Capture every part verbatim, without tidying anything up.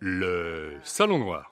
Le Salon Noir.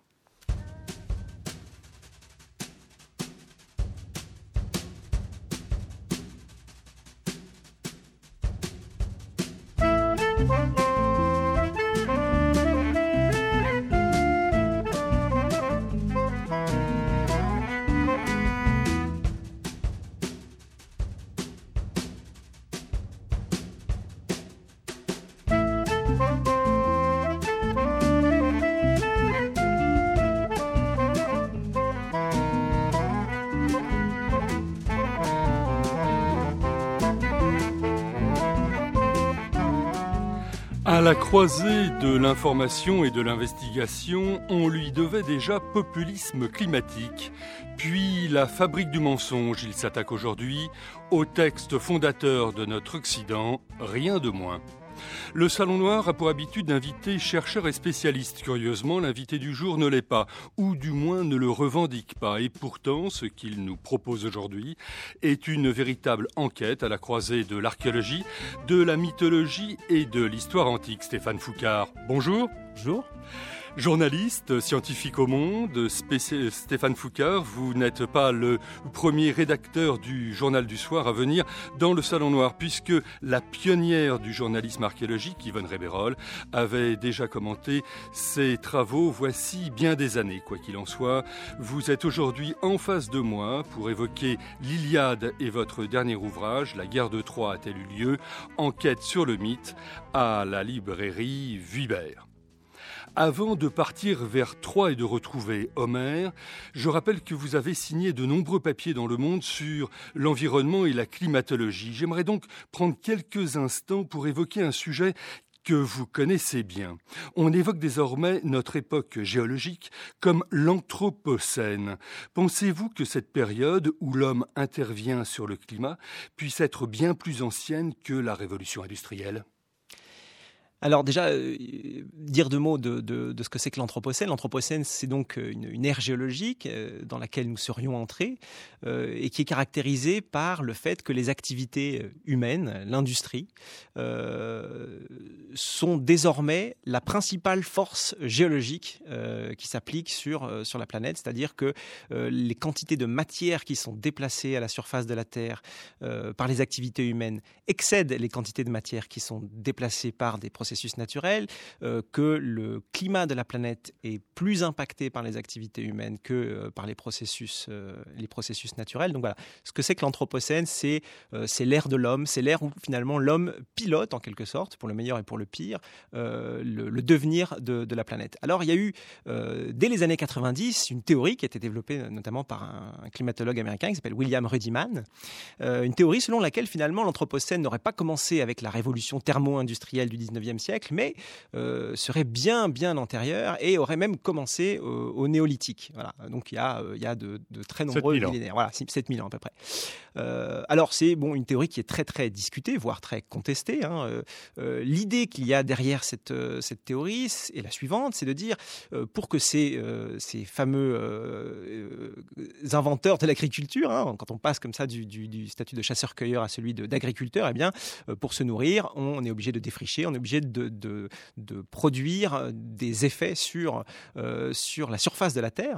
À la croisée de l'information et de l'investigation, on lui devait déjà populisme climatique. Puis la fabrique du mensonge, il s'attaque aujourd'hui au texte fondateur de notre Occident, rien de moins. Le Salon Noir a pour habitude d'inviter chercheurs et spécialistes. Curieusement, l'invité du jour ne l'est pas, ou du moins ne le revendique pas. Et pourtant, ce qu'il nous propose aujourd'hui est une véritable enquête à la croisée de l'archéologie, de la mythologie et de l'histoire antique. Stéphane Foucard, bonjour. Bonjour. Journaliste, scientifique au Monde, spéci... Stéphane Foucard, vous n'êtes pas le premier rédacteur du Journal du Soir à venir dans le Salon Noir, puisque la pionnière du journalisme archéologique, Yvonne Réberol, avait déjà commenté ses travaux voici bien des années. Quoi qu'il en soit, vous êtes aujourd'hui en face de moi pour évoquer l'Iliade et votre dernier ouvrage, La guerre de Troie a-t-elle eu lieu ? Enquête sur le mythe à la librairie Vuibert. Avant de partir vers Troie et de retrouver Homère, je rappelle que vous avez signé de nombreux papiers dans Le Monde sur l'environnement et la climatologie. J'aimerais donc prendre quelques instants pour évoquer un sujet que vous connaissez bien. On évoque désormais notre époque géologique comme l'Anthropocène. Pensez-vous que cette période où l'homme intervient sur le climat puisse être bien plus ancienne que la révolution industrielle ? Alors déjà, euh, dire deux mots de, de, de ce que c'est que l'Anthropocène. L'Anthropocène, c'est donc une, une ère géologique euh, dans laquelle nous serions entrés euh, et qui est caractérisée par le fait que les activités humaines, l'industrie, euh, sont désormais la principale force géologique euh, qui s'applique sur, euh, sur la planète. C'est-à-dire que euh, les quantités de matière qui sont déplacées à la surface de la Terre euh, par les activités humaines excèdent les quantités de matière qui sont déplacées par des processus naturels, euh, que le climat de la planète est plus impacté par les activités humaines que euh, par les processus, euh, les processus naturels. Donc voilà, ce que c'est que l'Anthropocène, c'est, euh, c'est l'ère de l'homme, c'est l'ère où finalement l'homme pilote en quelque sorte, pour le meilleur et pour le pire, euh, le, le devenir de, de la planète. Alors il y a eu, euh, dès les années quatre-vingt-dix, une théorie qui a été développée notamment par un, un climatologue américain qui s'appelle William Rudiman, euh, une théorie selon laquelle finalement l'Anthropocène n'aurait pas commencé avec la révolution thermo-industrielle du dix-neuvième siècle, mais euh, serait bien, bien antérieur et aurait même commencé euh, au néolithique. Voilà. Donc il y a, euh, il y a de, de très nombreux millénaires. Voilà, sept mille ans à peu près. Euh, alors c'est bon, une théorie qui est très, très discutée, voire très contestée. Hein. Euh, euh, l'idée qu'il y a derrière cette, euh, cette théorie est la suivante, c'est de dire, euh, pour que ces, euh, ces fameux euh, euh, inventeurs de l'agriculture, hein, quand on passe comme ça du, du, du statut de chasseur-cueilleur à celui de, d'agriculteur, eh bien, euh, pour se nourrir, on est obligé de défricher, on est obligé de, de, de produire des effets sur, euh, sur la surface de la Terre.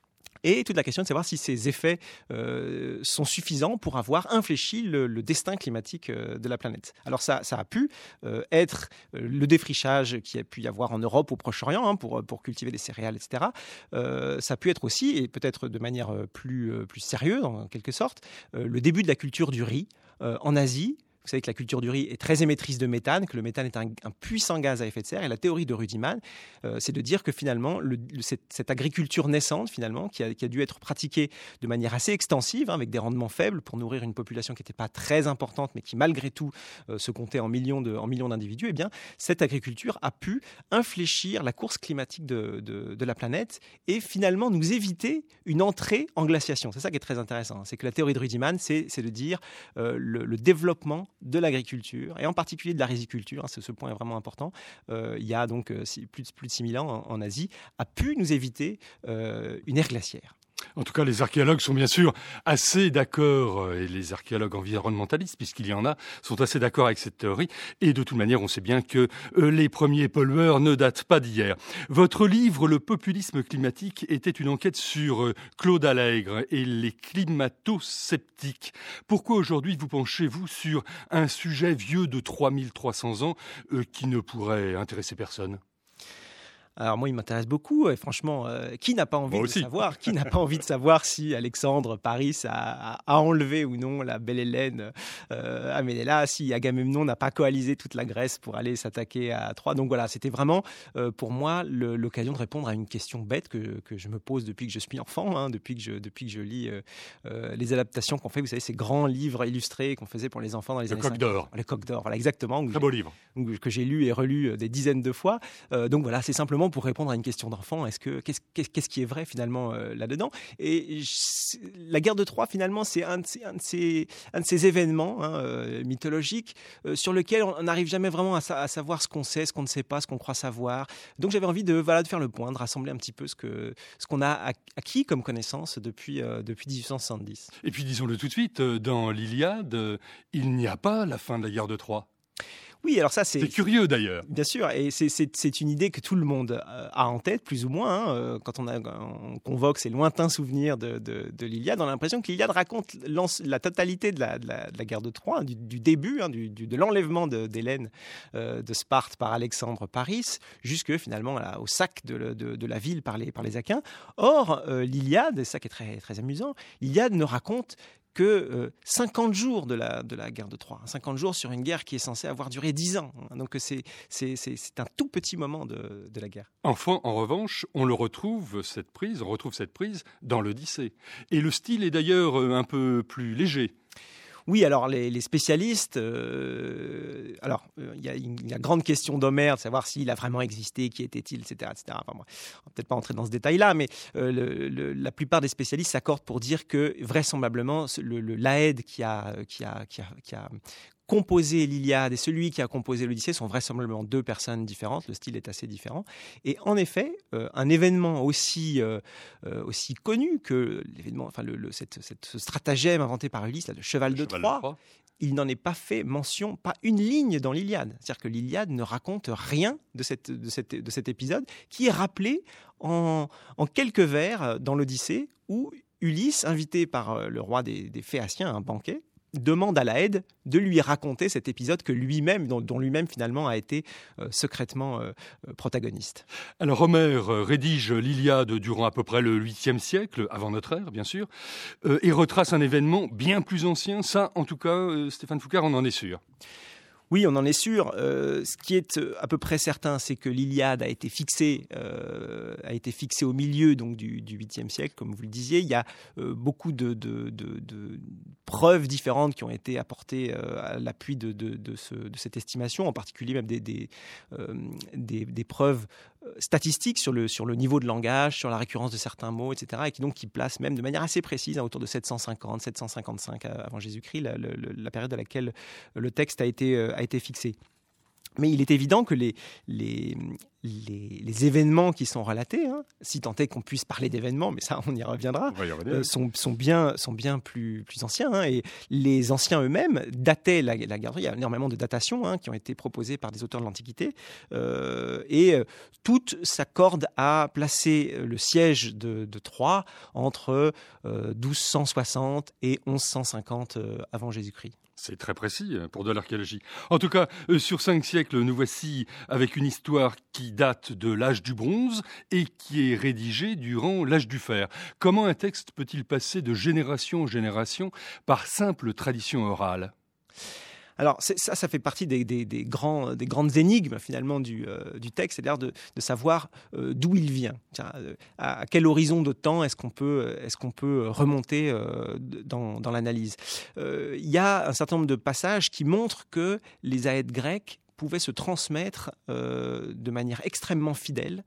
Et toute la question est de savoir si ces effets euh, sont suffisants pour avoir infléchi le, le destin climatique euh, de la planète. Alors ça, ça a pu euh, être euh, le défrichage qu'il y a pu y avoir en Europe, au Proche-Orient, hein, pour, pour cultiver des céréales, et cetera. Euh, ça a pu être aussi, et peut-être de manière plus, euh, plus sérieuse en quelque sorte, euh, le début de la culture du riz euh, en Asie. Vous savez que la culture du riz est très émettrice de méthane, que le méthane est un, un puissant gaz à effet de serre. Et la théorie de Rudiman, euh, c'est de dire que finalement, le, le, cette, cette agriculture naissante, finalement, qui a, qui a dû être pratiquée de manière assez extensive, hein, avec des rendements faibles pour nourrir une population qui n'était pas très importante, mais qui malgré tout euh, se comptait en millions, de, en millions d'individus, eh bien, cette agriculture a pu infléchir la course climatique de, de, de la planète et finalement nous éviter une entrée en glaciation. C'est ça qui est très intéressant. C'est que la théorie de Rudiman, c'est, c'est de dire euh, le, le développement de l'agriculture, et en particulier de la riziculture, hein, ce, ce point est vraiment important, euh, il y a donc euh, plus, de, plus de six mille ans en, en Asie, a pu nous éviter euh, une ère glaciaire. En tout cas, les archéologues sont bien sûr assez d'accord, et les archéologues environnementalistes, puisqu'il y en a, sont assez d'accord avec cette théorie. Et de toute manière, on sait bien que euh, les premiers pollueurs ne datent pas d'hier. Votre livre, Le populisme climatique, était une enquête sur euh, Claude Allègre et les climato-sceptiques. Pourquoi aujourd'hui vous penchez-vous sur un sujet vieux de trois mille trois cents ans euh, qui ne pourrait intéresser personne ? Alors moi, il m'intéresse beaucoup. Et franchement, euh, qui n'a pas envie Moi de aussi. savoir Qui n'a pas envie de savoir si Alexandre Paris a, a, a enlevé ou non la belle Hélène euh, à Ménélas, si Agamemnon n'a pas coalisé toute la Grèce pour aller s'attaquer à Troie. Donc voilà, c'était vraiment euh, pour moi le, l'occasion de répondre à une question bête que, que je me pose depuis que je suis enfant, hein, depuis que je depuis que je lis euh, euh, les adaptations qu'on fait. Vous savez, ces grands livres illustrés qu'on faisait pour les enfants dans les Le années Coq cinquante. d'Or. Les Coq d'Or, voilà exactement. Très beau livre. Que j'ai lu et relu des dizaines de fois. Euh, donc voilà, c'est simplement pour répondre à une question d'enfant. Est-ce que qu'est-ce, qu'est-ce qui est vrai finalement euh, là-dedans ? Et je, la guerre de Troie finalement, c'est un de ces, un de ces, un de ces événements hein, euh, mythologiques euh, sur lesquels on n'arrive jamais vraiment à, sa, à savoir ce qu'on sait, ce qu'on ne sait pas, ce qu'on croit savoir. Donc j'avais envie de voilà de faire le point, de rassembler un petit peu ce que ce qu'on a acquis comme connaissance depuis euh, depuis dix-huit cent soixante-dix. Et puis disons-le tout de suite, dans l'Iliade, euh, il n'y a pas la fin de la guerre de Troie. Oui, alors ça c'est... C'est curieux d'ailleurs. Bien sûr, et c'est, c'est, c'est une idée que tout le monde a en tête, plus ou moins. Hein. Quand on, a, on convoque ces lointains souvenirs de, de, de l'Iliade, on a l'impression que l'Iliade raconte la totalité de la, de la, de la guerre de Troie, du, du début, hein, du, du, de l'enlèvement de, d'Hélène euh, de Sparte par Alexandre Paris, jusque finalement là, au sac de, de, de la ville par les, par les Achaéens. Or, euh, l'Iliade, et ça qui est très, très amusant, l'Iliade ne raconte que euh, cinquante jours de la, de la guerre de Troie. cinquante jours sur une guerre qui est censée avoir duré dix ans. Donc c'est, c'est, c'est, c'est un tout petit moment de, de la guerre. Enfin, en revanche, on le retrouve, cette prise, on retrouve cette prise dans l'Odyssée. Et le style est d'ailleurs un peu plus léger. Oui, alors les, les spécialistes, euh, alors il y, y a une grande question d'Homère, de savoir s'il a vraiment existé, qui était-il, et cetera, et cetera. Enfin, moi, on va peut-être pas entrer dans ce détail-là, mais euh, le, le, la plupart des spécialistes s'accordent pour dire que vraisemblablement le, le l'Aède qui a, qui a, qui a, qui a composé l'Iliade et celui qui a composé l'Odyssée sont vraisemblablement deux personnes différentes. Le style est assez différent. Et en effet, euh, un événement aussi, euh, euh, aussi connu que l'événement, enfin le, le, cette, cette, ce stratagème inventé par Ulysse, là, le cheval, le de, cheval Troie, de Troie, il n'en est pas fait mention, pas une ligne dans l'Iliade. C'est-à-dire que l'Iliade ne raconte rien de, cette, de, cette, de cet épisode qui est rappelé en, en quelques vers dans l'Odyssée où Ulysse, invité par le roi des, des Phéaciens à un banquet, demande à l'Aède de lui raconter cet épisode que lui-même, dont, dont lui-même finalement a été euh, secrètement euh, protagoniste. Alors Homère rédige l'Iliade durant à peu près le huitième siècle, avant notre ère bien sûr, euh, et retrace un événement bien plus ancien. Ça, en tout cas, euh, Stéphane Foucard, on en est sûr. Oui, on en est sûr. Euh, ce qui est à peu près certain, c'est que l'Iliade a été fixée, euh, a été fixée au milieu donc du, du huitième siècle, comme vous le disiez. Il y a euh, beaucoup de, de, de, de preuves différentes qui ont été apportées euh, à l'appui de, de, de, ce, de cette estimation, en particulier même des, des, euh, des, des preuves statistiques sur le, sur le niveau de langage, sur la récurrence de certains mots, et cetera, et qui donc qui placent même de manière assez précise, hein, autour de sept cent cinquante, sept cent cinquante-cinq avant Jésus-Christ, la, la, la période à laquelle le texte a été, a été fixé. Mais il est évident que les, les, les, les événements qui sont relatés, hein, si tant est qu'on puisse parler d'événements, mais ça on y reviendra, on y euh, sont, sont bien, sont bien plus, plus anciens. Hein, et les anciens eux-mêmes dataient la, la guerre. Il y a énormément de datations hein, qui ont été proposées par des auteurs de l'Antiquité. Euh, et euh, toutes s'accordent à placer le siège de, de Troie entre euh, douze cent soixante et onze cent cinquante euh, avant Jésus-Christ. C'est très précis pour de l'archéologie. En tout cas, euh, sur cinq siècles, nous voici avec une histoire qui date de l'âge du bronze et qui est rédigée durant l'âge du fer. Comment un texte peut-il passer de génération en génération par simple tradition orale ? Alors ça, ça fait partie des, des, des, grands, des grandes énigmes finalement du, euh, du texte, c'est-à-dire de, de savoir euh, d'où il vient. Tiens, euh, à quel horizon de temps est-ce qu'on peut, est-ce qu'on peut remonter euh, dans, dans l'analyse. Euh, il y a un certain nombre de passages qui montrent que les Aèdes grecs pouvaient se transmettre euh, de manière extrêmement fidèle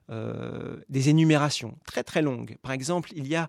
euh, des énumérations très très longues. Par exemple, il y a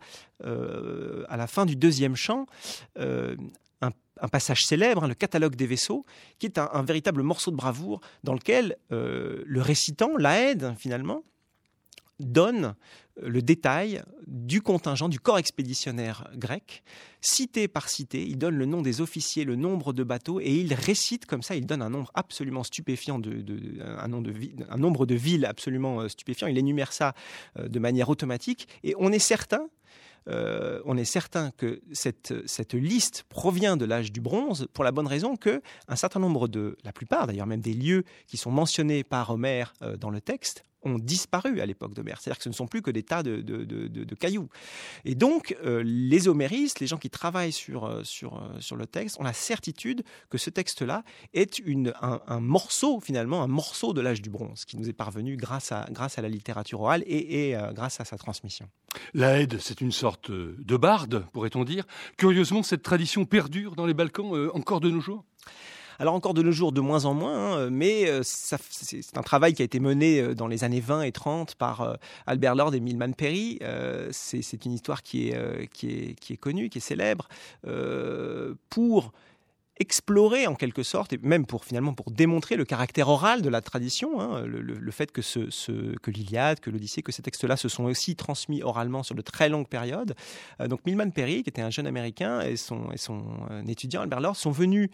euh, à la fin du deuxième chant euh, un, un passage célèbre, hein, le catalogue des vaisseaux, qui est un, un véritable morceau de bravoure dans lequel euh, le récitant, l'Aède finalement, donne le détail du contingent, du corps expéditionnaire grec, cité par cité. Il donne le nom des officiers, le nombre de bateaux, et il récite comme ça, il donne un nombre absolument stupéfiant, de, de, un, nombre de, un nombre de villes absolument stupéfiant. Il énumère ça de manière automatique, et on est certain Euh, on est certain que cette, cette liste provient de l'âge du bronze, pour la bonne raison que un certain nombre de, la plupart d'ailleurs même des lieux qui sont mentionnés par Homère euh, dans le texte ont disparu à l'époque d'Homère. C'est-à-dire que ce ne sont plus que des tas de, de, de, de, de cailloux. Et donc, euh, les homéristes, les gens qui travaillent sur, euh, sur, euh, sur le texte, ont la certitude que ce texte-là est une, un, un morceau, finalement, un morceau de l'âge du bronze, qui nous est parvenu grâce à, grâce à la littérature orale et, et euh, grâce à sa transmission. L'Aède, c'est une sorte de barde, pourrait-on dire. Curieusement, cette tradition perdure dans les Balkans euh, encore de nos jours ? Alors encore de nos jours, de moins en moins, hein, mais euh, ça, c'est, c'est un travail qui a été mené dans les années vingt et trente par euh, Albert Lord et Milman Parry. Euh, c'est, c'est une histoire qui est, euh, qui est, qui est connue, qui est célèbre, euh, pour explorer en quelque sorte, et même pour finalement pour démontrer le caractère oral de la tradition, hein, le, le, le fait que, ce, ce, que l'Iliade, que l'Odyssée, que ces textes-là se sont aussi transmis oralement sur de très longues périodes. Euh, donc Milman Parry, qui était un jeune Américain, et son, et son euh, étudiant Albert Lord sont venus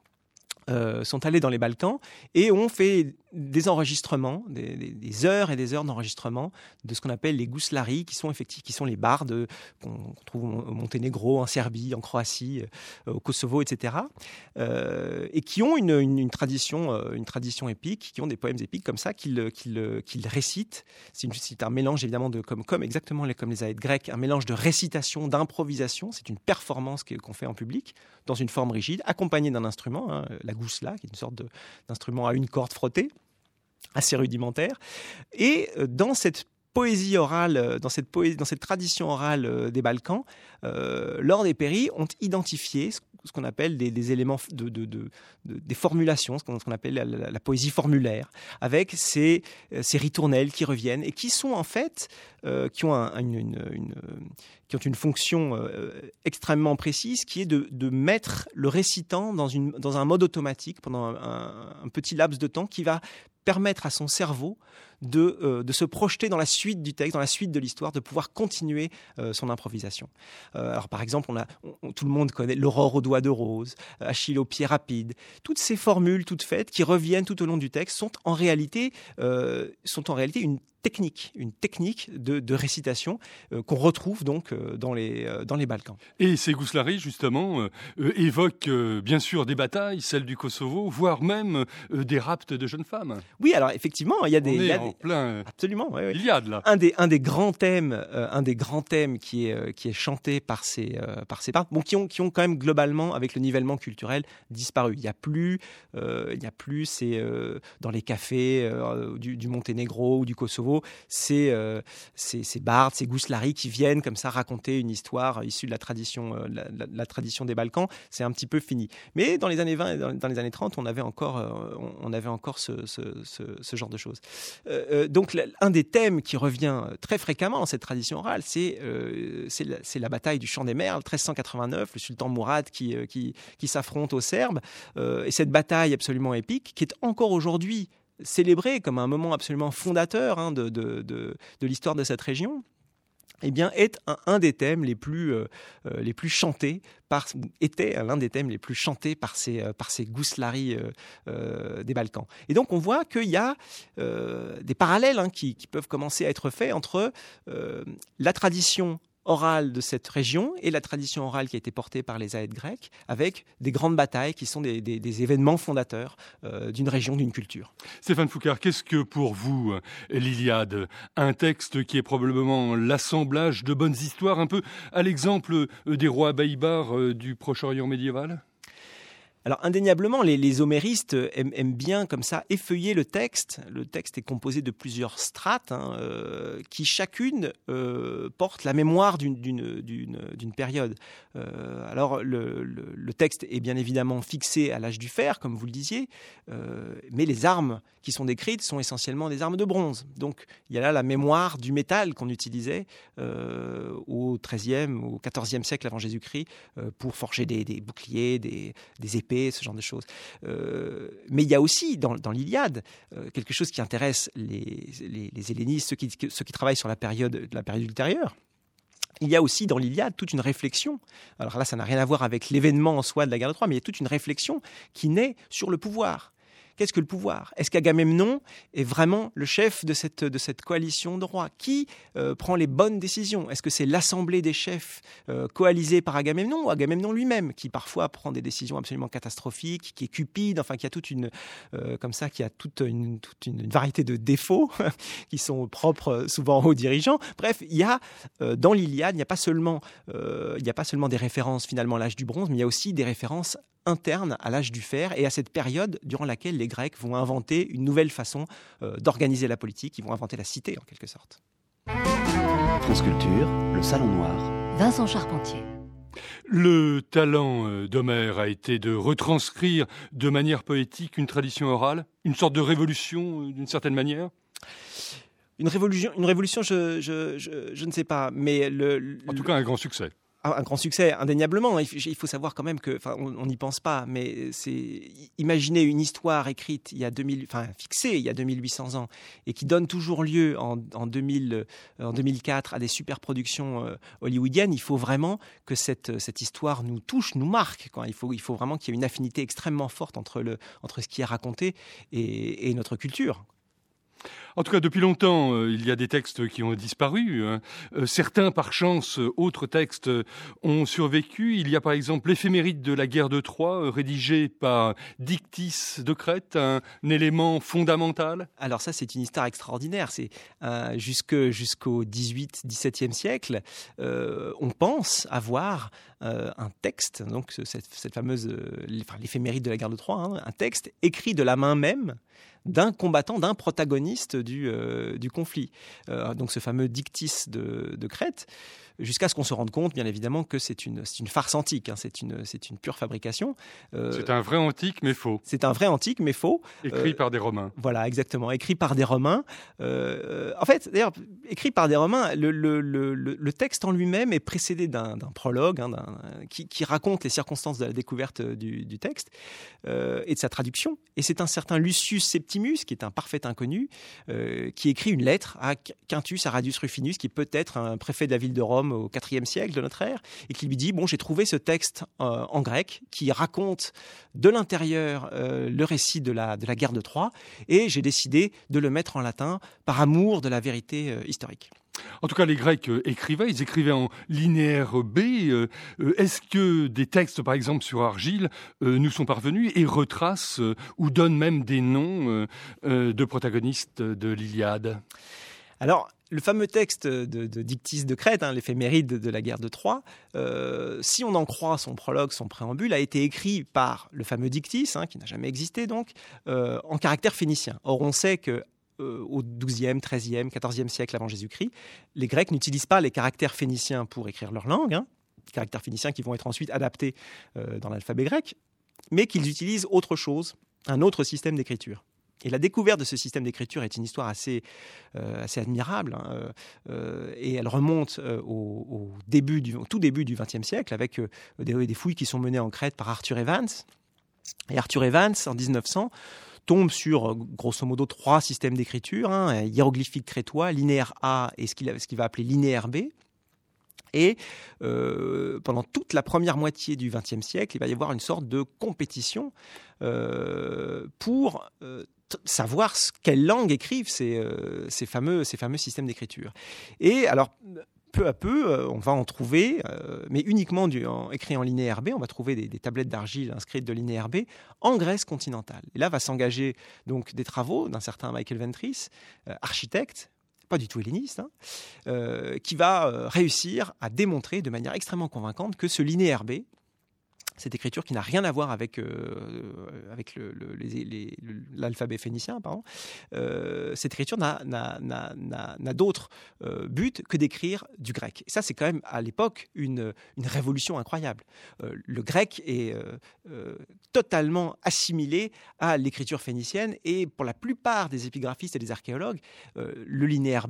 Euh, sont allés dans les Balkans et ont fait des enregistrements, des, des, des heures et des heures d'enregistrement de ce qu'on appelle les gouslaries, qui sont effectivement, qui sont les bardes qu'on trouve au Monténégro, en Serbie, en Croatie, euh, au Kosovo, et cetera. Euh, et qui ont une, une, une tradition, euh, une tradition épique, qui ont des poèmes épiques comme ça qu'ils, qu'ils, qu'ils récitent. C'est, une, c'est un mélange évidemment de comme, comme exactement les, comme les Aèdes grecques, un mélange de récitation, d'improvisation. C'est une performance qu'on fait en public dans une forme rigide, accompagnée d'un instrument, hein, la gousla, qui est une sorte de, d'instrument à une corde frottée, assez rudimentaire. Et dans cette poésie orale, dans cette, poésie, dans cette tradition orale des Balkans, euh, Lord et Parry ont identifié ce, ce qu'on appelle des, des éléments, de, de, de, de, des formulations, ce qu'on, ce qu'on appelle la, la, la poésie formulaire, avec ces, ces ritournelles qui reviennent et qui sont en fait, euh, qui ont un, une, une, une qui ont une fonction euh, extrêmement précise, qui est de, de mettre le récitant dans, une, dans un mode automatique pendant un, un, un petit laps de temps qui va permettre à son cerveau de, euh, de se projeter dans la suite du texte, dans la suite de l'histoire, de pouvoir continuer euh, son improvisation. Euh, alors par exemple, on a, on, tout le monde connaît l'aurore aux doigts de rose, Achille aux pieds rapides. Toutes ces formules toutes faites qui reviennent tout au long du texte sont en réalité, euh, sont en réalité une technique, une technique de, de récitation euh, qu'on retrouve donc euh, dans, les, euh, dans les Balkans. Et ces gouslaries, justement, euh, euh, évoquent euh, bien sûr des batailles, celles du Kosovo, voire même euh, des rapts de jeunes femmes. Oui, alors effectivement, il y a des... On est il y a en des... plein... Euh, Absolument, oui, oui. Iliade, là. Un des, un des grands thèmes, euh, un des grands thèmes qui est, euh, qui est chanté par ces, euh, par ces parts, bon, qui ont, qui ont quand même globalement, avec le nivellement culturel, disparu. Il n'y a plus, euh, il n'y a plus ces, euh, dans les cafés euh, du, du Monténégro ou du Kosovo, ces, euh, ces, ces bardes, ces gouslaries qui viennent comme ça raconter une histoire issue de la tradition, euh, la, la, la tradition des Balkans. C'est un petit peu fini. Mais dans les années vingt et dans, dans les années trente, on avait encore, euh, on, on avait encore ce, ce, ce, ce genre de choses. Euh, donc, un des thèmes qui revient très fréquemment dans cette tradition orale, c'est, euh, c'est, la, c'est la bataille du Champ des Merles, treize cent quatre-vingt-neuf, le sultan Mourad qui, euh, qui, qui s'affronte aux Serbes. Euh, et cette bataille absolument épique, qui est encore aujourd'hui célébrée comme un moment absolument fondateur hein, de, de, de, de l'histoire de cette région, eh bien, est un, un des thèmes les plus, euh, les plus chantés, par, était l'un des thèmes les plus chantés par ces, euh, par ces gouslaries euh, euh, des Balkans. Et donc, on voit qu'il y a euh, des parallèles hein, qui, qui peuvent commencer à être faits entre euh, la tradition orale de cette région et la tradition orale qui a été portée par les Aèdes grecques, avec des grandes batailles qui sont des, des, des événements fondateurs euh, d'une région, d'une culture. Stéphane Foucart, qu'est-ce que pour vous, l'Iliade, un texte qui est probablement l'assemblage de bonnes histoires, un peu à l'exemple des rois baïbars du Proche-Orient médiéval ? Alors indéniablement, les, les homéristes aiment, aiment bien comme ça effeuiller le texte. Le texte est composé de plusieurs strates hein, euh, qui chacune euh, porte la mémoire d'une, d'une, d'une, d'une période. Euh, alors le, le, le texte est bien évidemment fixé à l'âge du fer, comme vous le disiez, euh, mais les armes qui sont décrites sont essentiellement des armes de bronze. Donc il y a là la mémoire du métal qu'on utilisait euh, au treizième, au quatorzième siècle avant Jésus-Christ euh, pour forger des, des boucliers, des, des épées, l'épée, ce genre de choses. Euh, mais il y a aussi dans, dans l'Iliade euh, quelque chose qui intéresse les, les, les hellénistes, ceux qui, ceux qui travaillent sur la période, la période ultérieure. Il y a aussi dans l'Iliade toute une réflexion. Alors là, ça n'a rien à voir avec l'événement en soi de la guerre de Troie, mais il y a toute une réflexion qui naît sur le pouvoir. Qu'est-ce que le pouvoir ? Est-ce qu'Agamemnon est vraiment le chef de cette, de cette coalition de rois ? Qui euh, prend les bonnes décisions ? Est-ce que c'est l'assemblée des chefs euh, coalisés par Agamemnon ou Agamemnon lui-même qui parfois prend des décisions absolument catastrophiques, qui est cupide, enfin qui a toute une euh, comme ça, qui a toute une, toute une variété de défauts qui sont propres souvent aux dirigeants. Bref, il y a euh, dans l'Iliade, il n'y a pas seulement euh, il n'y a pas seulement des références finalement à l'âge du bronze, mais il y a aussi des références interne à l'âge du fer et à cette période durant laquelle les Grecs vont inventer une nouvelle façon euh, d'organiser la politique, ils vont inventer la cité en quelque sorte. France Culture, le Salon Noir. Vincent Charpentier. Le talent d'Homère a été de retranscrire de manière poétique une tradition orale, une sorte de révolution d'une certaine manière. Une révolution, une révolution je, je, je, je ne sais pas, mais le, le... En tout cas un grand succès. Un grand succès, indéniablement. Il faut savoir quand même que, enfin, on n'y pense pas, mais c'est imaginer une histoire écrite il y a deux mille, enfin fixée il y a deux mille huit cents ans et qui donne toujours lieu en, en, deux mille, en deux mille quatre à des super productions euh, hollywoodiennes. Il faut vraiment que cette, cette histoire nous touche, nous marque, quoi. Il faut, il faut vraiment qu'il y ait une affinité extrêmement forte entre, le, entre ce qui est raconté et, et notre culture. En tout cas, depuis longtemps, euh, il y a des textes qui ont disparu. Hein. Euh, certains, par chance, euh, autres textes euh, ont survécu. Il y a par exemple l'éphéméride de la guerre de Troie, euh, rédigé par Dictys de Crète, un, un élément fondamental. Alors ça, c'est une histoire extraordinaire. C'est euh, jusque, jusqu'au dix-huitième, dix-septième siècle, euh, on pense avoir euh, un texte, donc cette, cette fameuse, euh, enfin, l'éphéméride de la guerre de Troie, hein, un texte écrit de la main même d'un combattant, d'un protagoniste du, euh, du conflit. Euh, donc ce fameux Dictys de, de Crète, jusqu'à ce qu'on se rende compte, bien évidemment, que c'est une, c'est une farce antique, hein, c'est, une, c'est une pure fabrication. Euh, c'est un vrai antique, mais faux. C'est un vrai antique, mais faux. Écrit euh, par des Romains. Voilà, exactement, écrit par des Romains. Euh, en fait, d'ailleurs, écrit par des Romains, le, le, le, le texte en lui-même est précédé d'un, d'un prologue hein, d'un, qui, qui raconte les circonstances de la découverte du, du texte euh, et de sa traduction. Et c'est un certain Lucius Septimus, qui est un parfait inconnu, euh, qui écrit une lettre à Quintus Arradius Rufinus, qui peut être un préfet de la ville de Rome au quatrième siècle de notre ère, et qui lui dit, bon, j'ai trouvé ce texte euh, en grec, qui raconte de l'intérieur euh, le récit de la, de la guerre de Troie, et j'ai décidé de le mettre en latin par amour de la vérité euh, historique. En tout cas, les Grecs euh, écrivaient, ils écrivaient en linéaire B. Euh, euh, est-ce que des textes, par exemple, sur argile, euh, nous sont parvenus et retracent euh, ou donnent même des noms euh, euh, de protagonistes de l'Iliade ? Alors, le fameux texte de, de Dictys de Crète, hein, l'éphéméride de la guerre de Troie, euh, si on en croit son prologue, son préambule, a été écrit par le fameux Dictys, hein, qui n'a jamais existé donc, euh, en caractère phénicien. Or, on sait que euh, au douzième, treizième, quatorzième siècle avant Jésus-Christ, les Grecs n'utilisent pas les caractères phéniciens pour écrire leur langue, hein, caractères phéniciens qui vont être ensuite adaptés euh, dans l'alphabet grec, mais qu'ils utilisent autre chose, un autre système d'écriture. Et la découverte de ce système d'écriture est une histoire assez, euh, assez admirable, hein, euh, et elle remonte euh, au, au, début du, au tout début du vingtième siècle avec euh, des, des fouilles qui sont menées en Crète par Arthur Evans. Et Arthur Evans, en dix-neuf cents, tombe sur grosso modo trois systèmes d'écriture, hein, hiéroglyphique crétois, linéaire A et ce qu'il, ce qu'il va appeler linéaire B. Et euh, pendant toute la première moitié du vingtième siècle, il va y avoir une sorte de compétition euh, pour euh, t- savoir ce, quelle langue écrivent ces, euh, ces, fameux, ces fameux systèmes d'écriture. Et alors, peu à peu, euh, on va en trouver, euh, mais uniquement du, en, écrit en linéaire B, on va trouver des, des tablettes d'argile inscrites de linéaire B en Grèce continentale. Et là va s'engager donc des travaux d'un certain Michael Ventris, euh, architecte, pas du tout helléniste, hein, euh, qui va euh, réussir à démontrer de manière extrêmement convaincante que ce linéaire B, cette écriture qui n'a rien à voir avec, euh, avec le, le, les, les, l'alphabet phénicien, pardon, euh, cette écriture n'a, n'a, n'a, n'a, n'a d'autre euh, but que d'écrire du grec. Et ça, c'est quand même à l'époque une, une révolution incroyable. Euh, le grec est euh, euh, totalement assimilé à l'écriture phénicienne et pour la plupart des épigraphistes et des archéologues, euh, le linéaire B,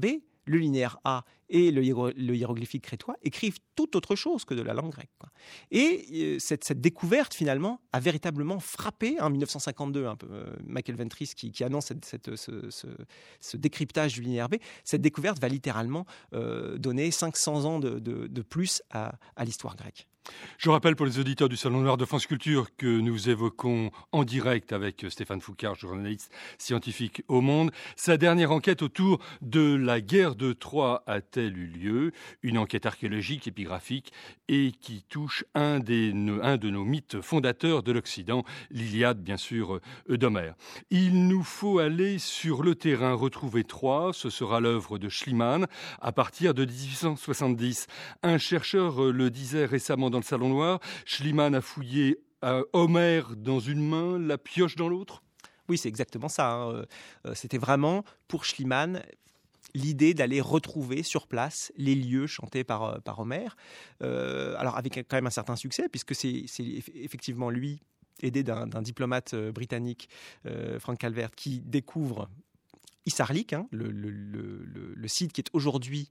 le linéaire A et le, hiéro- le hiéroglyphique crétois écrivent tout autre chose que de la langue grecque, quoi. Et euh, cette, cette découverte, finalement, a véritablement frappé, en dix-neuf cent cinquante-deux, un peu, euh, Michael Ventris qui, qui annonce cette, cette, ce, ce, ce décryptage du linéaire B. Cette découverte va littéralement euh, donner cinq cents ans de, de, de plus à, à l'histoire grecque. Je rappelle pour les auditeurs du Salon Noir de France Culture que nous évoquons en direct avec Stéphane Foucard, journaliste scientifique au Monde. Sa dernière enquête autour de la guerre de Troie a-t-elle eu lieu? Une enquête archéologique, épigraphique et qui touche un, des, un de nos mythes fondateurs de l'Occident, l'Iliade, bien sûr, d'Homère. Il nous faut aller sur le terrain retrouver Troie. Ce sera l'œuvre de Schliemann à partir de dix-huit cent soixante-dix. Un chercheur le disait récemment dans le Salon Noir, Schliemann a fouillé à Homère dans une main, la pioche dans l'autre. Oui, c'est exactement ça, hein. C'était vraiment, pour Schliemann, l'idée d'aller retrouver sur place les lieux chantés par, par Homère. Euh, alors avec quand même un certain succès, puisque c'est, c'est effectivement lui, aidé d'un, d'un diplomate britannique, euh, Frank Calvert, qui découvre Issarlik, hein, le, le, le, le site qui est aujourd'hui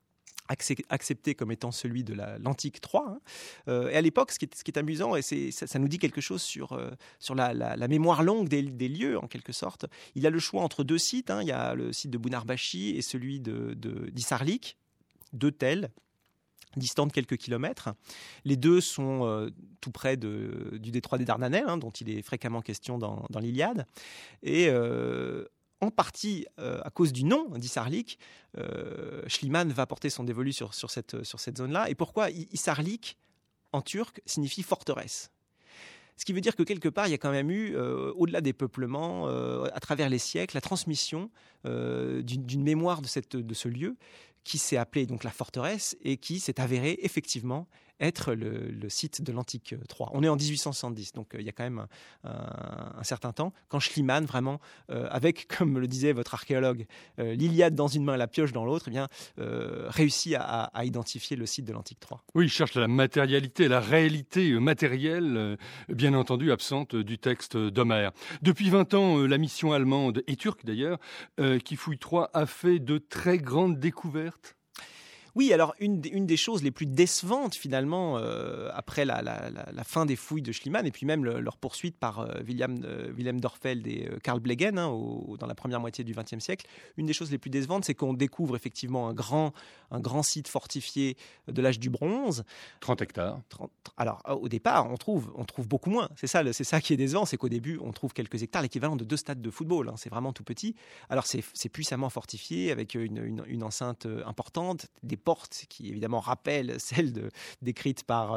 accepté comme étant celui de la, l'antique Troie. Hein. Euh, et à l'époque, ce qui est, ce qui est amusant, et c'est, ça, ça nous dit quelque chose sur, euh, sur la, la, la mémoire longue des, des lieux, en quelque sorte. Il a le choix entre deux sites. Hein. Il y a le site de Bunarbashi et celui de, de, d'Issarlik, deux tels, distants de quelques kilomètres. Les deux sont euh, tout près de, du détroit des Dardanelles, hein, dont il est fréquemment question dans, dans l'Iliade. Et euh, en partie euh, à cause du nom d'Issarlik, euh, Schliemann va porter son dévolu sur, sur, cette, sur cette zone-là. Et pourquoi Issarlik, en turc, signifie forteresse? Ce qui veut dire que quelque part, il y a quand même eu, euh, au-delà des peuplements, euh, à travers les siècles, la transmission euh, d'une, d'une mémoire de, cette, de ce lieu qui s'est appelé donc la forteresse et qui s'est avéré effectivement être le, le site de l'antique Troie. On est en dix-huit cent soixante-dix, donc euh, il y a quand même un, un, un certain temps, quand Schliemann, vraiment, euh, avec, comme le disait votre archéologue, euh, l'Iliade dans une main, la pioche dans l'autre, eh bien, euh, réussit à, à identifier le site de l'antique Troie. Oui, il cherche la matérialité, la réalité matérielle, euh, bien entendu absente du texte d'Homère. Depuis vingt ans, euh, la mission allemande, et turque d'ailleurs, euh, qui fouille Troie, a fait de très grandes découvertes. Oui, alors une, une des choses les plus décevantes finalement euh, après la, la, la, la fin des fouilles de Schliemann et puis même le, leur poursuite par euh, William, euh, Wilhelm Dörpfeld et euh, Karl Blegen hein, au, dans la première moitié du vingtième siècle, une des choses les plus décevantes, c'est qu'on découvre effectivement un grand, un grand site fortifié de l'âge du bronze. trente hectares. trente, alors au départ, on trouve, on trouve beaucoup moins. C'est ça, c'est ça qui est décevant, c'est qu'au début, on trouve quelques hectares, l'équivalent de deux stades de football. Hein, c'est vraiment tout petit. Alors c'est, c'est puissamment fortifié avec une, une, une enceinte importante, des portes qui évidemment rappellent celles de, décrites par,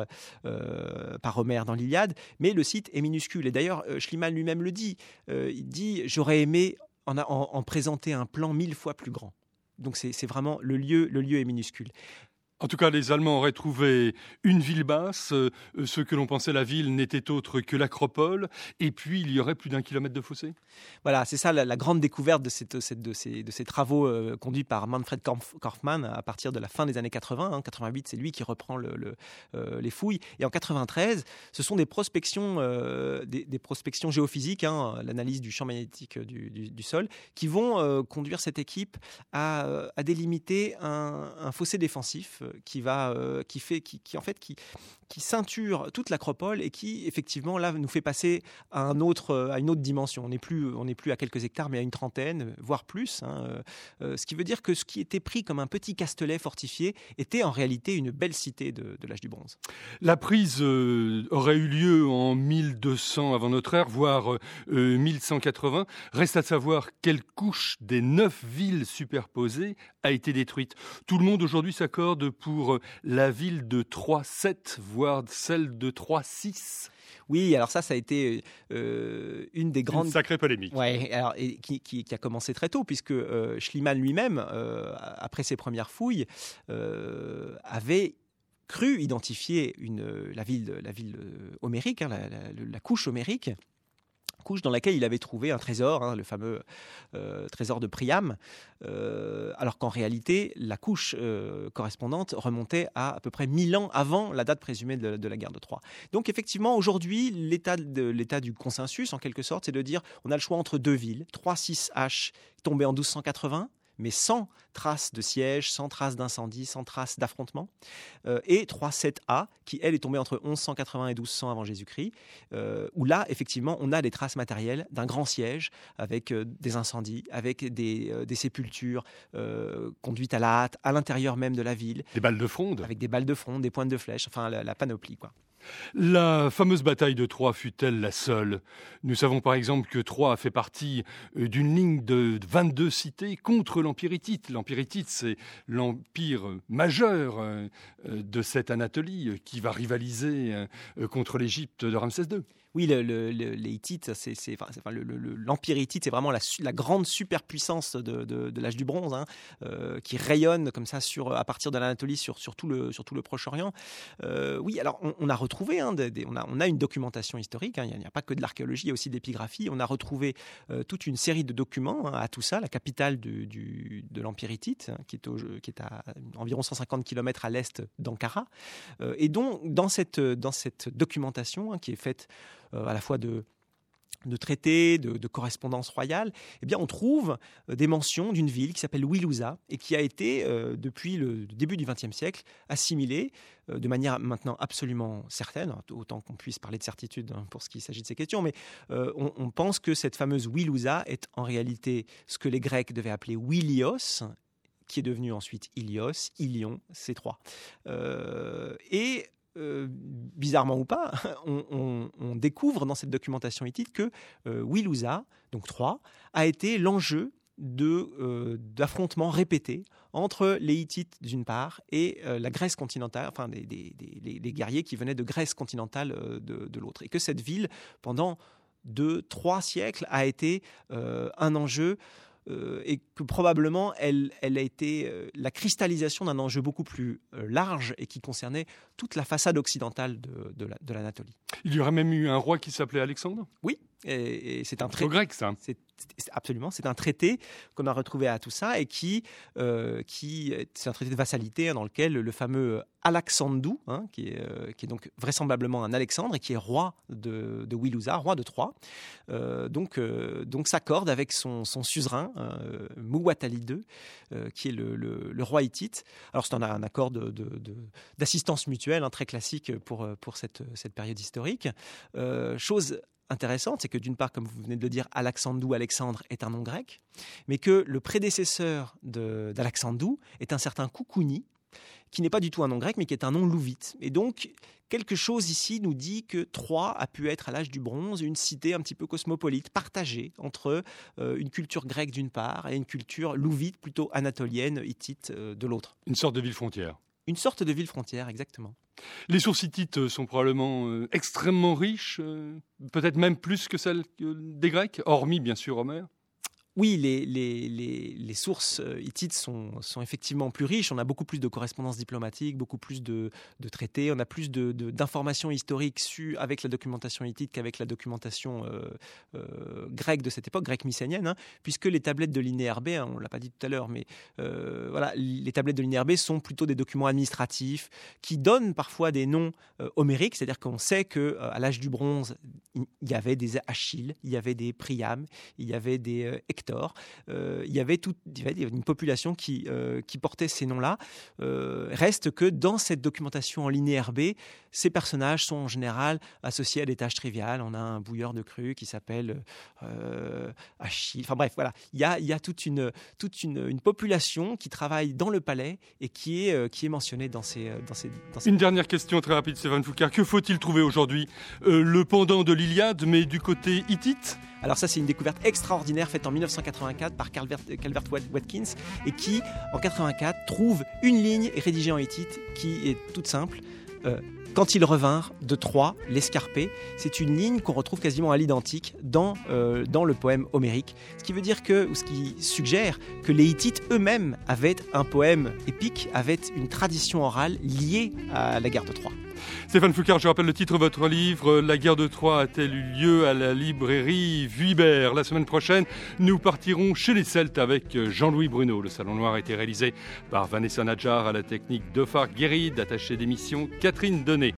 euh, par Homère dans l'Iliade, mais le site est minuscule. Et d'ailleurs, Schliemann lui-même le dit. Euh, il dit « J'aurais aimé en, en, en présenter un plan mille fois plus grand ». Donc c'est, c'est vraiment, le lieu, le lieu est minuscule. En tout cas, les Allemands auraient trouvé une ville basse. Euh, ce que l'on pensait la ville n'était autre que l'Acropole. Et puis, il y aurait plus d'un kilomètre de fossé. Voilà, c'est ça la, la grande découverte de, cette, cette, de, ces, de ces travaux euh, conduits par Manfred Korfmann à partir de la fin des années quatre-vingts. En hein, quatre-vingt-huit, c'est lui qui reprend le, le, euh, les fouilles. Et en quatre-vingt-treize, ce sont des prospections, euh, des, des prospections géophysiques, hein, l'analyse du champ magnétique du, du, du sol, qui vont euh, conduire cette équipe à, à délimiter un, un fossé défensif qui va, euh, qui fait, qui, qui en fait, qui, qui ceinture toute l'acropole et qui effectivement là nous fait passer à un autre, à une autre dimension. On n'est plus, on n'est plus à quelques hectares, mais à une trentaine, voire plus. Hein, euh, ce qui veut dire que ce qui était pris comme un petit castelet fortifié était en réalité une belle cité de, de l'âge du bronze. La prise euh, aurait eu lieu en mille deux cents avant notre ère, voire euh, mille cent quatre-vingts. Reste à savoir quelle couche des neuf villes superposées a été détruite. Tout le monde aujourd'hui s'accorde pour la ville de Troie sept, voire celle de Troie six. Oui, alors ça, ça a été euh, une des grandes... Une sacrée polémique. Ouais, alors, et qui, qui, qui a commencé très tôt, puisque euh, Schliemann lui-même, euh, après ses premières fouilles, euh, avait cru identifier une, la ville, la ville homérique, hein, la, la, la couche homérique, couche dans laquelle il avait trouvé un trésor, hein, le fameux euh, trésor de Priam, euh, alors qu'en réalité, la couche euh, correspondante remontait à à peu près mille ans avant la date présumée de, de la guerre de Troie. Donc effectivement, aujourd'hui, l'état, de, l'état du consensus, en quelque sorte, c'est de dire on a le choix entre deux villes, Troie six H tombé en douze cent quatre-vingts, mais sans trace de siège, sans trace d'incendie, sans trace d'affrontement. Euh, et trois sept A, qui elle est tombée entre onze cent quatre-vingts et douze cents avant Jésus-Christ, euh, où là, effectivement, on a des traces matérielles d'un grand siège avec euh, des incendies, avec des, euh, des sépultures euh, conduites à la hâte, à l'intérieur même de la ville. Des balles de fronde. Avec des balles de fronde, des pointes de flèche, enfin la, la panoplie, quoi. La fameuse bataille de Troie fut-elle la seule ? Nous savons par exemple que Troie a fait partie d'une ligne de vingt-deux cités contre l'Empire hittite. L'Empire hittite, c'est l'empire majeur de cette Anatolie qui va rivaliser contre l'Égypte de Ramsès deux. Oui, le, le, le, les Hittites, c'est, c'est, enfin, c'est, enfin, le, le, l'Empire hittite, c'est vraiment la, la grande superpuissance de, de, de l'âge du bronze, hein, euh, qui rayonne comme ça sur, à partir de l'Anatolie sur, sur, tout, le, sur tout le Proche-Orient. Euh, oui, alors on, on a retrouvé, hein, des, des, on, a, on a une documentation historique, hein, il n'y a, a pas que de l'archéologie, il y a aussi de l'épigraphie. On a retrouvé euh, toute une série de documents hein, à Toussa, la capitale du, du, de l'Empire hittite, hein, qui, est au, qui est à environ cent cinquante kilomètres à l'est d'Ankara, euh, et dont dans cette, dans cette documentation hein, qui est faite Euh, à la fois de, de traités, de, de correspondances royales, eh bien, on trouve euh, des mentions d'une ville qui s'appelle Wiluza et qui a été, euh, depuis le début du vingtième siècle, assimilée euh, de manière maintenant absolument certaine, autant qu'on puisse parler de certitude hein, pour ce qui s'agit de ces questions, mais euh, on, on pense que cette fameuse Wiluza est en réalité ce que les Grecs devaient appeler Wilios, qui est devenu ensuite Ilios, Ilion, c'est Troie. Euh, et Euh, bizarrement ou pas, on, on, on découvre dans cette documentation hittite que euh, Wiluza, donc Troie, a été l'enjeu de, euh, d'affrontements répétés entre les Hittites d'une part et euh, la Grèce continentale, enfin des, des, des, les guerriers qui venaient de Grèce continentale euh, de, de l'autre. Et que cette ville, pendant deux, trois siècles, a été euh, un enjeu Euh, et que probablement elle, elle a été euh, la cristallisation d'un enjeu beaucoup plus euh, large et qui concernait toute la façade occidentale de, de, la, de l'Anatolie. Il y aurait même eu un roi qui s'appelait Alexandre ? Oui, et, et c'est un traité grec, ça. C'est, c'est, absolument, c'est un traité qu'on a retrouvé à Toussa et qui, euh, qui c'est un traité de vassalité hein, dans lequel le fameux Alexandou, hein, qui, est, euh, qui est donc vraisemblablement un Alexandre et qui est roi de, de Wiluza, roi de Troie, euh, donc, euh, donc s'accorde avec son, son suzerain euh, Muwatalli deux, euh, qui est le, le, le roi hittite. Alors c'est un, un accord de, de, de, d'assistance mutuelle hein, très classique pour, pour cette, cette période historique. Euh, chose intéressante, c'est que d'une part, comme vous venez de le dire, Alexandou, Alexandre est un nom grec, mais que le prédécesseur de, d'Alexandou est un certain Koukouni, qui n'est pas du tout un nom grec, mais qui est un nom louvite. Et donc, quelque chose ici nous dit que Troie a pu être, à l'âge du bronze, une cité un petit peu cosmopolite, partagée entre euh, une culture grecque d'une part et une culture louvite, plutôt anatolienne, hittite, euh, de l'autre. Une sorte de ville frontière. Une sorte de ville frontière, exactement. Les sources hittites sont probablement euh, extrêmement riches, euh, peut-être même plus que celles des Grecs, hormis bien sûr Homère. Oui, les, les, les, les sources hittites sont, sont effectivement plus riches. On a beaucoup plus de correspondances diplomatiques, beaucoup plus de, de traités. On a plus de, de, d'informations historiques sues avec la documentation hittite qu'avec la documentation euh, euh, grecque de cette époque, grecque mycénienne, hein, puisque les tablettes de Linéaire B, hein, on ne l'a pas dit tout à l'heure, mais euh, voilà, les tablettes de Linéaire B sont plutôt des documents administratifs qui donnent parfois des noms euh, homériques, c'est-à-dire qu'on sait qu'à euh, l'âge du bronze, il y avait des Achilles, il y avait des Priam, il y avait des euh, Hector. Euh, il y avait tout, il y avait une population qui, euh, qui portait ces noms-là. Euh, reste que dans cette documentation en linéaire B, ces personnages sont en général associés à des tâches triviales. On a un bouilleur de crue qui s'appelle euh, Achille. Enfin bref, voilà. Il y a, il y a toute, une, toute une, une population qui travaille dans le palais et qui est, euh, qui est mentionnée dans ces, dans ces, dans ces... Une dernière question très rapide, Stéphane Foucard. Que faut-il trouver aujourd'hui ? euh, Le pendant de l'Iliade, mais du côté hittite ? Alors ça, c'est une découverte extraordinaire faite en dix-neuf cent quatre-vingt-quatre par Calvert, Calvert Watkins et qui, en quatre-vingt-quatre, trouve une ligne rédigée en hittite qui est toute simple. Euh, Quand ils revinrent de Troie, l'escarpé, c'est une ligne qu'on retrouve quasiment à l'identique dans, euh, dans le poème homérique. Ce qui veut dire que, ou ce qui suggère que les Hittites eux-mêmes avaient un poème épique, avaient une tradition orale liée à la guerre de Troie. Stéphane Foucard, je rappelle le titre de votre livre, La guerre de Troie a-t-elle eu lieu à la librairie Vuibert ? La semaine prochaine, nous partirons chez les Celtes avec Jean-Louis Bruno. Le Salon Noir a été réalisé par Vanessa Nadjar à la technique Dofar Guéride, attachée d'émission Catherine Donnet.